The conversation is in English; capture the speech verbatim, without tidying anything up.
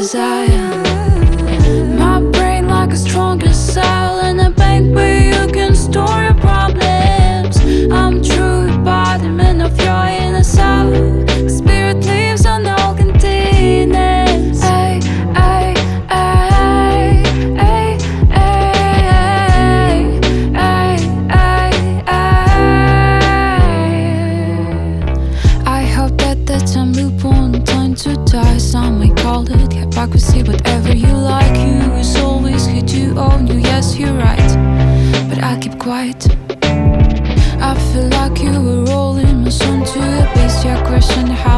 as I am. My brain like a stronger cell in a bank where you can store your problems. I'm true embodiment of your inner self. Spirit lives on all containers. Ay, ay, ay, ay, ay, ay, ay, ay. I hope that the time loop won't turn to dust. Some may call it hypocrisy, whatever you like. You is always who you own you. Yes, you're right, but I keep quiet. I feel like you were rolling my son to the base. Your question how